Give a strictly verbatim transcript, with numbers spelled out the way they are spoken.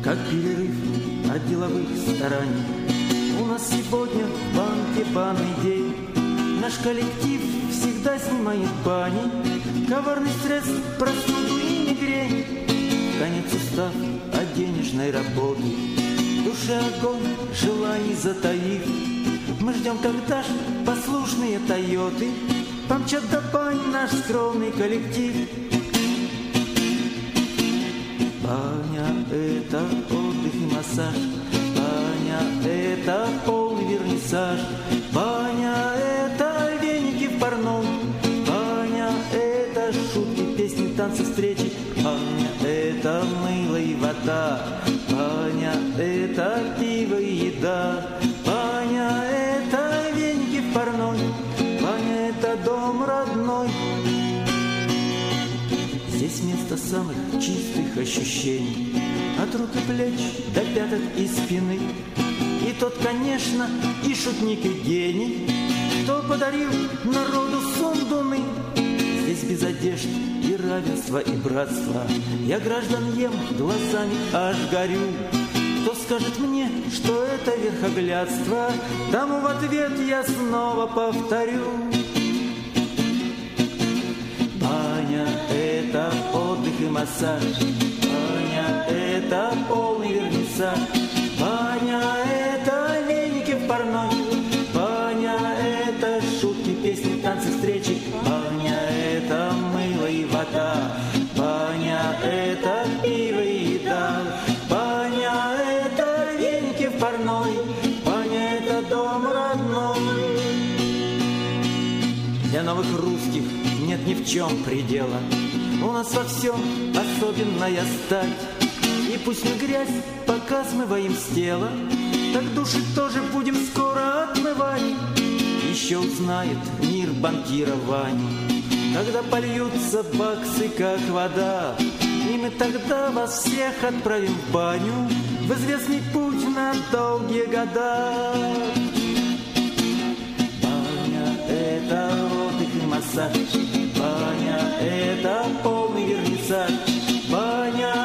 как перерыв от деловых стараний. У нас сегодня в банке банный день. Наш коллектив всегда снимает бани, коварный стресс, простуду и мигрень. Конец устав от денежной работы, в душе огонь желаний затаив. Мы ждем, когда ж послушные Тойоты помчат до бань наш скромный коллектив. Баня — это отдых и массаж, баня — это полный вернисаж, баня — это веники в парном, баня — это шутки, песни, танцы, встречи, баня — это мыло и вода, баня — это пиво и еда, баня — это веники в парной, баня — это дом родной. Здесь место самых чистых ощущений, от рук и плеч до пяток и спины. И тот, конечно, и шутник, и гений, кто подарил народу сундуны. Здесь без одежд и равенства, и братства я граждан ем, глазами аж горю. Кто скажет мне, что это верхоглядство, тому в ответ я снова повторю. Баня — это отдых и массаж, баня — это полный вернисаж, баня — это веники в парной, баня — это шутки, песни, танцы, встречи, баня — это мыло и вода, баня — это пиво и еда, баня — это веники в парной, баня — это дом родной. Для новых русских нет ни в чем предела, у нас во всем особенная стать. И пусть мы грязь пока смываем с тела, так души тоже будем скоро отмывать. Еще узнает мир банкира Вани, когда польются баксы, как вода. И мы тогда вас всех отправим в баню, в известный путь на долгие года. Баня — это отдых и массаж, баня — это полный вернисаж, баня